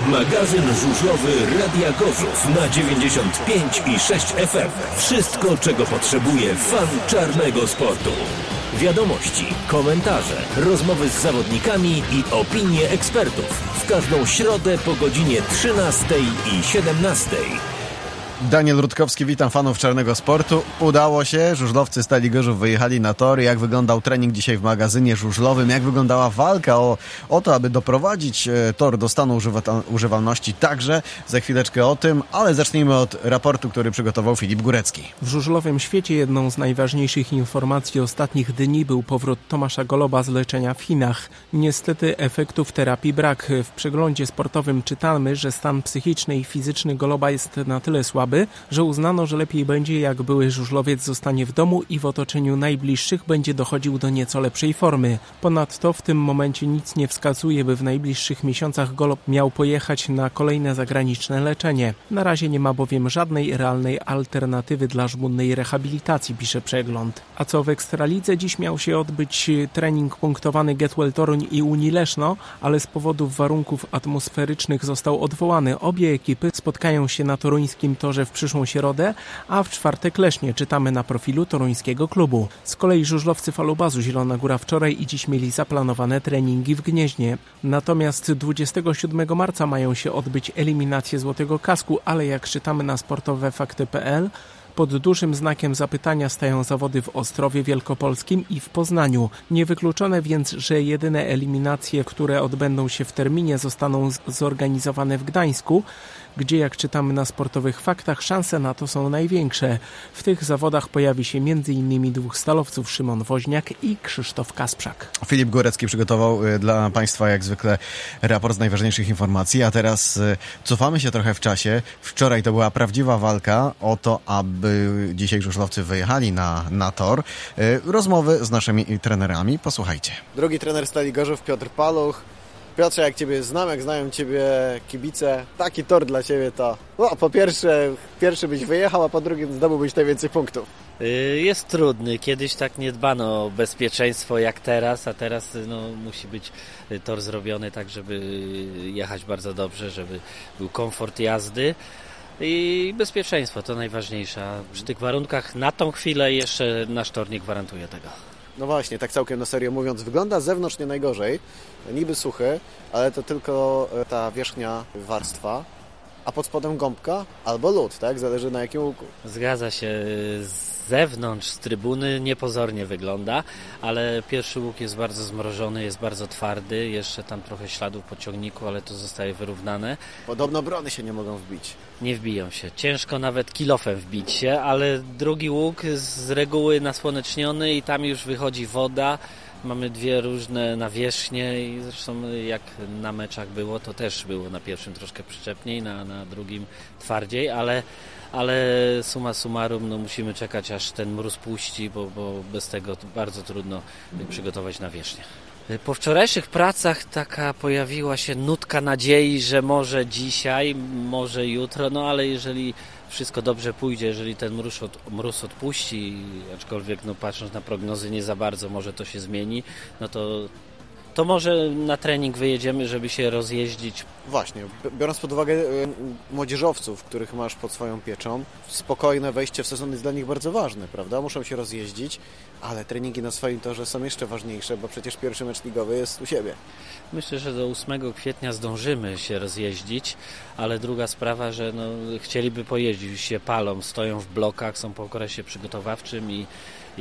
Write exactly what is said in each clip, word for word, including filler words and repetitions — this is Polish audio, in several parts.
Magazyn żużlowy Radia Gorzów na dziewięćdziesiąt pięć i sześć F M. Wszystko, czego potrzebuje fan czarnego sportu. Wiadomości, komentarze, rozmowy z zawodnikami i opinie ekspertów. W każdą środę po godzinie trzynastej i siedemnastej. Daniel Rutkowski, witam fanów czarnego sportu. Udało się, żużlowcy Stali Gorzów wyjechali na tory. Jak wyglądał trening dzisiaj w magazynie żużlowym? Jak wyglądała walka o, o to, aby doprowadzić e, tor do stanu używa, używalności? Także za chwileczkę o tym, ale zacznijmy od raportu, który przygotował Filip Górecki. W żużlowym świecie jedną z najważniejszych informacji ostatnich dni był powrót Tomasza Goloba z leczenia w Chinach. Niestety efektów terapii brak. W przeglądzie sportowym czytamy, że stan psychiczny i fizyczny Goloba jest na tyle słaby, że uznano, że lepiej będzie, jak były żużlowiec zostanie w domu i w otoczeniu najbliższych będzie dochodził do nieco lepszej formy. Ponadto w tym momencie nic nie wskazuje, by w najbliższych miesiącach Golob miał pojechać na kolejne zagraniczne leczenie. Na razie nie ma bowiem żadnej realnej alternatywy dla żmudnej rehabilitacji, pisze przegląd. A co w Ekstralidze? Dziś miał się odbyć trening punktowany Getwell Toruń i Unii Leszno, ale z powodów warunków atmosferycznych został odwołany. Obie ekipy spotkają się na toruńskim torze w przyszłą środę, a w czwartek Lesznie, czytamy na profilu toruńskiego klubu. Z kolei żużlowcy Falubazu Zielona Góra wczoraj i dziś mieli zaplanowane treningi w Gnieźnie. Natomiast dwudziestego siódmego marca mają się odbyć eliminacje Złotego Kasku, ale jak czytamy na sportowe fakty kropka p l, pod dużym znakiem zapytania stają zawody w Ostrowie Wielkopolskim i w Poznaniu. Niewykluczone więc, że jedyne eliminacje, które odbędą się w terminie, zostaną zorganizowane w Gdańsku, gdzie, jak czytamy na sportowych faktach, szanse na to są największe. W tych zawodach pojawi się między innymi dwóch stalowców, Szymon Woźniak i Krzysztof Kasprzak. Filip Górecki przygotował dla Państwa jak zwykle raport z najważniejszych informacji, a teraz cofamy się trochę w czasie. Wczoraj to była prawdziwa walka o to, aby dzisiaj żużlowcy wyjechali na, na tor. Rozmowy z naszymi trenerami. Posłuchajcie. Drugi trener Stali Gorzów, Piotr Paluch. Piotrze, jak Ciebie znam, jak znają Ciebie kibice, taki tor dla Ciebie to, no, po pierwsze, pierwszy byś wyjechał, a po drugie zdobyłbyś najwięcej punktów. Jest trudny. Kiedyś tak nie dbano o bezpieczeństwo jak teraz, a teraz no, musi być tor zrobiony tak, żeby jechać bardzo dobrze, żeby był komfort jazdy. I bezpieczeństwo to najważniejsze. Przy tych warunkach na tą chwilę jeszcze nasz tor nie gwarantuje tego. No właśnie, tak całkiem na serio mówiąc, wygląda z zewnątrz nie najgorzej, niby suchy, ale to tylko ta wierzchnia warstwa, a pod spodem gąbka albo lód, tak? Zależy na jakim łuku. Zgadza się. Z zewnątrz, z trybuny niepozornie wygląda, ale pierwszy łuk jest bardzo zmrożony, jest bardzo twardy, jeszcze tam trochę śladów po ciągniku, ale to zostaje wyrównane. Podobno brony się nie mogą wbić. Nie wbiją się. Ciężko nawet kilofem wbić się, ale drugi łuk z reguły nasłoneczniony i tam już wychodzi woda. Mamy dwie różne nawierzchnie i zresztą jak na meczach było, to też było na pierwszym troszkę przyczepniej, na, na drugim twardziej, ale, ale summa summarum no musimy czekać, aż ten mróz puści, bo, bo bez tego bardzo trudno przygotować nawierzchnię. Po wczorajszych pracach taka pojawiła się nutka nadziei, że może dzisiaj, może jutro, no ale jeżeli wszystko dobrze pójdzie, jeżeli ten mróz, od, mróz odpuści, aczkolwiek no, patrząc na prognozy nie za bardzo może to się zmieni, no to, to może na trening wyjedziemy, żeby się rozjeździć. Właśnie, biorąc pod uwagę młodzieżowców, których masz pod swoją pieczą, spokojne wejście w sezon jest dla nich bardzo ważne, prawda? Muszą się rozjeździć, ale treningi na swoim torze są jeszcze ważniejsze, bo przecież pierwszy mecz ligowy jest u siebie. Myślę, że do ósmego kwietnia zdążymy się rozjeździć, ale druga sprawa, że no, chcieliby pojeździć, już się palą, stoją w blokach, są po okresie przygotowawczym i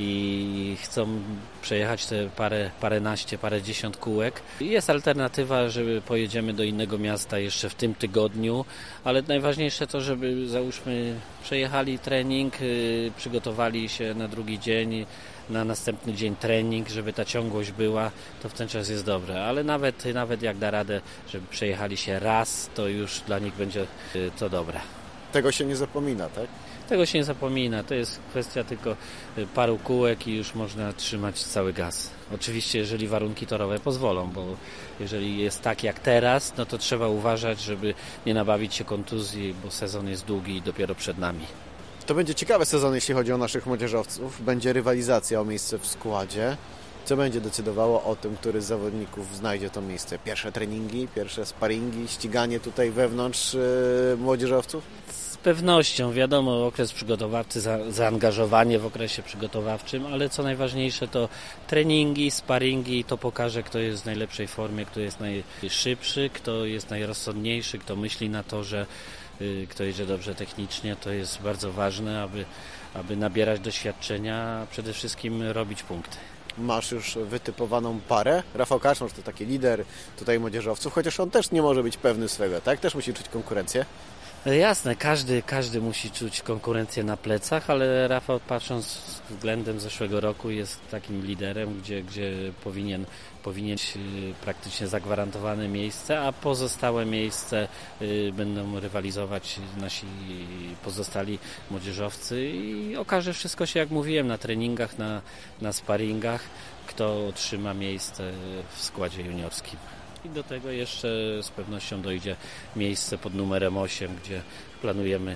i chcą przejechać te parę, paręnaście, parędziesiąt kółek. Jest alternatywa, żeby pojedziemy do innego miasta jeszcze w tym tygodniu, ale najważniejsze to, żeby załóżmy przejechali trening, yy, przygotowali się na drugi dzień, na następny dzień trening, żeby ta ciągłość była, to w ten czas jest dobre, ale nawet, nawet jak da radę, żeby przejechali się raz, to już dla nich będzie yy, to dobre. Tego się nie zapomina, tak? Tego się nie zapomina, to jest kwestia tylko paru kółek i już można trzymać cały gaz. Oczywiście jeżeli warunki torowe pozwolą, bo jeżeli jest tak jak teraz, no to trzeba uważać, żeby nie nabawić się kontuzji, bo sezon jest długi i dopiero przed nami. To będzie ciekawy sezon, jeśli chodzi o naszych młodzieżowców. Będzie rywalizacja o miejsce w składzie. Co będzie decydowało o tym, który z zawodników znajdzie to miejsce? Pierwsze treningi, pierwsze sparingi, ściganie tutaj wewnątrz yy, młodzieżowców? Z pewnością, wiadomo, okres przygotowawczy, za, zaangażowanie w okresie przygotowawczym, ale co najważniejsze to treningi, sparingi, to pokaże, kto jest w najlepszej formie, kto jest najszybszy, kto jest najrozsądniejszy, kto myśli na torze, yy, kto jedzie dobrze technicznie. To jest bardzo ważne, aby, aby nabierać doświadczenia, a przede wszystkim robić punkty. Masz już wytypowaną parę. Rafał Kaczmarz to taki lider tutaj młodzieżowców, chociaż on też nie może być pewny swego, tak? Też musi czuć konkurencję. Jasne, każdy, każdy musi czuć konkurencję na plecach, ale Rafał, patrząc względem zeszłego roku, jest takim liderem, gdzie, gdzie powinien, powinien mieć praktycznie zagwarantowane miejsce, a pozostałe miejsce y, będą rywalizować nasi pozostali młodzieżowcy i okaże wszystko się, jak mówiłem, na treningach, na, na sparingach, kto otrzyma miejsce w składzie juniorskim. I do tego jeszcze z pewnością dojdzie miejsce pod numerem osiem, gdzie planujemy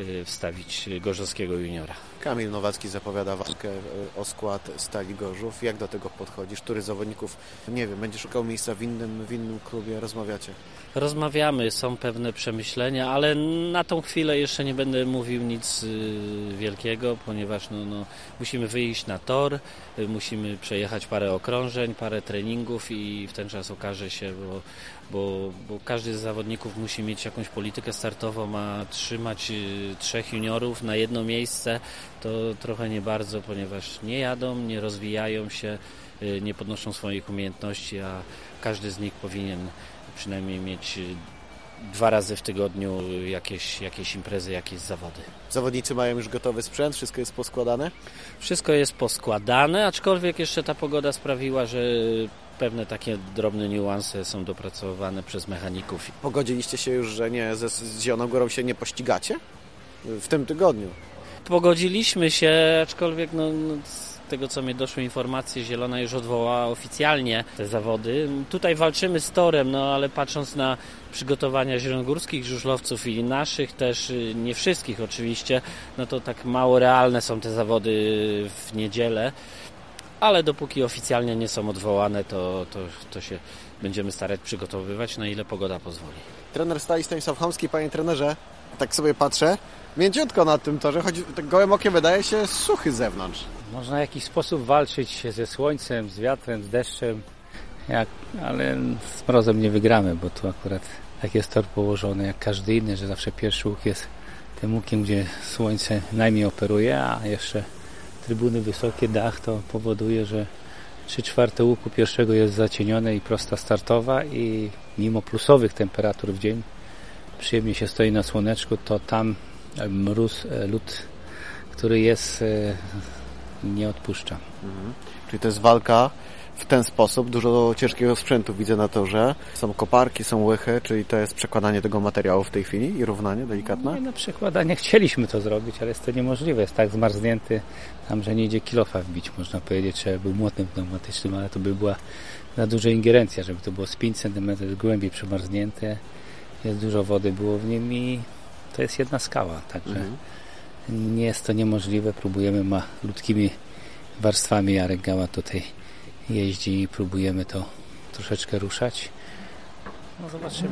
wstawić gorzowskiego juniora. Kamil Nowacki zapowiada walkę o skład Stali Gorzów. Jak do tego podchodzisz? Który z zawodników, nie wiem, będzie szukał miejsca w innym, w innym klubie? Rozmawiacie? Rozmawiamy, są pewne przemyślenia, ale na tą chwilę jeszcze nie będę mówił nic wielkiego, ponieważ no, no, musimy wyjść na tor, musimy przejechać parę okrążeń, parę treningów i w ten czas okaże się, bo, bo, bo każdy z zawodników musi mieć jakąś politykę startową, a trzymać trzech juniorów na jedno miejsce to trochę nie bardzo, ponieważ nie jadą, nie rozwijają się, nie podnoszą swoich umiejętności, a każdy z nich powinien przynajmniej mieć dwa razy w tygodniu jakieś, jakieś imprezy, jakieś zawody. Zawodnicy mają już gotowy sprzęt? Wszystko jest poskładane? Wszystko jest poskładane, aczkolwiek jeszcze ta pogoda sprawiła, że pewne takie drobne niuanse są dopracowane przez mechaników. Pogodziliście się już, że nie ze, z Zieloną Górą się nie pościgacie? W tym tygodniu? Pogodziliśmy się, aczkolwiek no, no, z tego co mi doszły informacje, Zielona już odwołała oficjalnie te zawody. Tutaj walczymy z torem, no ale patrząc na przygotowania zielonogórskich żużlowców i naszych też, nie wszystkich oczywiście, no to tak mało realne są te zawody w niedzielę. Ale dopóki oficjalnie nie są odwołane, to, to, to się będziemy starać przygotowywać, na ile pogoda pozwoli. Trener Stali Stanisław Chomski, panie trenerze, tak sobie patrzę, mięciutko na tym torze, choć tak gołym okiem wydaje się suchy z zewnątrz. Można w jakiś sposób walczyć ze słońcem, z wiatrem, z deszczem, jak, ale z mrozem nie wygramy, bo tu akurat tak jest tor położony jak każdy inny, że zawsze pierwszy łuk jest tym łukiem, gdzie słońce najmniej operuje, a jeszcze trybuny wysokie, dach to powoduje, że trzy czwarte łuku pierwszego jest zacienione i prosta startowa i mimo plusowych temperatur w dzień przyjemnie się stoi na słoneczku, to tam mróz, lód, który jest, nie odpuszcza. Mhm. Czyli to jest walka w ten sposób, dużo ciężkiego sprzętu widzę na torze. Są koparki, są łychy, czyli to jest przekładanie tego materiału w tej chwili i równanie delikatne? Nie, no przekładanie chcieliśmy to zrobić, ale jest to niemożliwe. Jest tak zmarznięty tam, że nie idzie kilofa wbić, można powiedzieć, że był młotem pneumatycznym, ale to by była za duża ingerencja, żeby to było z pięć centymetrów głębiej przemarznięte. Jest dużo wody było w nim i to jest jedna skała, także mhm. nie jest to niemożliwe. Próbujemy malutkimi warstwami, Jarek Gała tutaj jeździ i próbujemy to troszeczkę ruszać. No zobaczymy.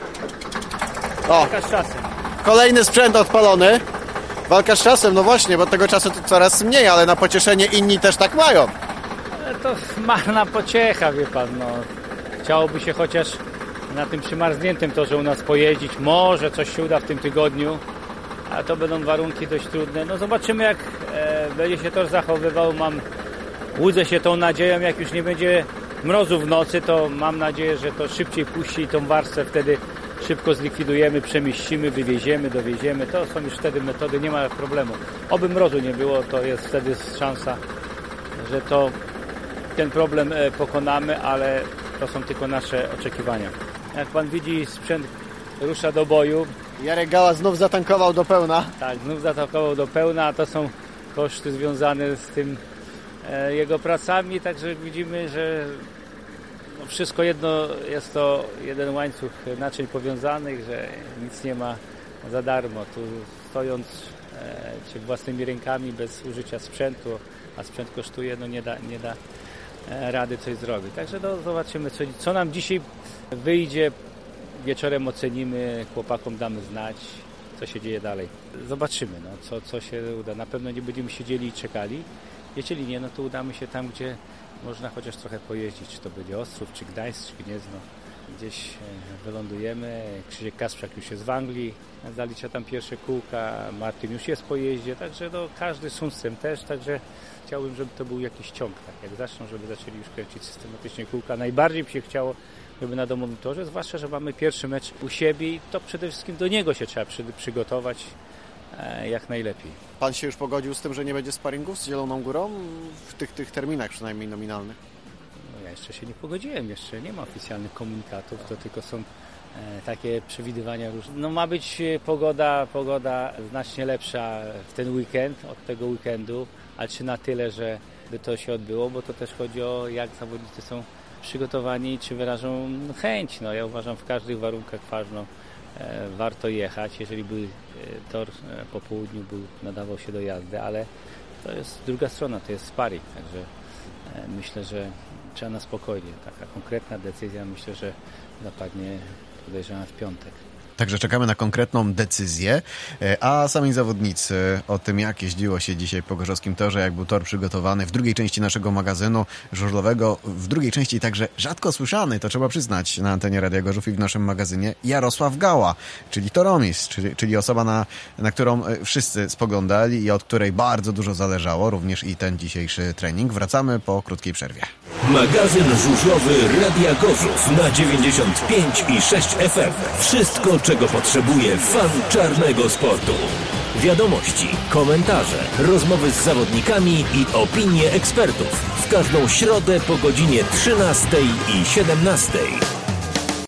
O, Walka z czasem. Kolejny sprzęt odpalony. Walka z czasem, no właśnie, bo tego czasu to coraz mniej, ale na pocieszenie inni też tak mają. Ale to marna pociecha, wie pan. No. Chciałoby się chociaż na tym przymarzniętym torze u nas pojeździć. Może coś się uda w tym tygodniu, a to będą warunki dość trudne. No zobaczymy, jak e, będzie się tor zachowywał. Mam Łudzę się tą nadzieją, jak już nie będzie mrozu w nocy, to mam nadzieję, że to szybciej puści i tą warstwę wtedy szybko zlikwidujemy, przemieścimy, wywieziemy, dowieziemy. To są już wtedy metody, nie ma problemu. Oby mrozu nie było, to jest wtedy szansa, że to ten problem pokonamy, ale to są tylko nasze oczekiwania. Jak pan widzi, sprzęt rusza do boju. Jarek Gała znów zatankował do pełna. Tak, znów zatankował do pełna, a to są koszty związane z tym jego pracami, także widzimy, że no wszystko jedno, jest to jeden łańcuch naczyń powiązanych, że nic nie ma za darmo. Tu stojąc e, własnymi rękami bez użycia sprzętu, a sprzęt kosztuje, no nie da, nie da rady coś zrobić. Także no, zobaczymy, co, co nam dzisiaj wyjdzie. Wieczorem ocenimy, chłopakom damy znać, co się dzieje dalej. Zobaczymy, no, co, co się uda. Na pewno nie będziemy siedzieli i czekali. Jeżeli nie, no to udamy się tam, gdzie można chociaż trochę pojeździć. Czy to będzie Ostrów, czy Gdańsk, czy Gniezno. Gdzieś wylądujemy. Krzysiek Kasprzak już jest w Anglii, zalicza tam pierwsze kółka. Martin już jest po jeździe, także no, każdy z Sundström też. Także chciałbym, żeby to był jakiś ciąg. Tak jak zaczną, żeby zaczęli już kręcić systematycznie kółka. Najbardziej by się chciało, żeby na domowym torze, zwłaszcza, że mamy pierwszy mecz u siebie i to przede wszystkim do niego się trzeba przy, przygotować e, jak najlepiej. Pan się już pogodził z tym, że nie będzie sparingów z Zieloną Górą w tych, tych terminach przynajmniej nominalnych? No, ja jeszcze się nie pogodziłem, jeszcze nie ma oficjalnych komunikatów, to tylko są e, takie przewidywania różne. No ma być pogoda, pogoda znacznie lepsza w ten weekend, od tego weekendu, ale czy na tyle, że by to się odbyło, bo to też chodzi o jak zawodnicy są przygotowani, czy wyrażą chęć. No, ja uważam, w każdych warunkach ważno, e, warto jechać, jeżeli by e, tor e, po południu był, nadawał się do jazdy, ale to jest druga strona, to jest sparring, także e, myślę, że trzeba na spokojnie. Taka konkretna decyzja myślę, że zapadnie, podejrzewam, w piątek. Także czekamy na konkretną decyzję, a sami zawodnicy o tym, jak jeździło się dzisiaj po gorzowskim torze, jak był tor przygotowany w drugiej części naszego magazynu żużlowego, w drugiej części także rzadko słyszany, to trzeba przyznać, na antenie Radia Gorzów i w naszym magazynie, Jarosław Gała, czyli toromistrz, czyli, czyli osoba, na, na którą wszyscy spoglądali i od której bardzo dużo zależało, również i ten dzisiejszy trening. Wracamy po krótkiej przerwie. Magazyn żużlowy Radia Gorzów na dziewięćdziesiąt pięć i sześć F M. Wszystko, czego potrzebuje fan czarnego sportu. Wiadomości, komentarze, rozmowy z zawodnikami i opinie ekspertów. W każdą środę po godzinie trzynastej i siedemnastej.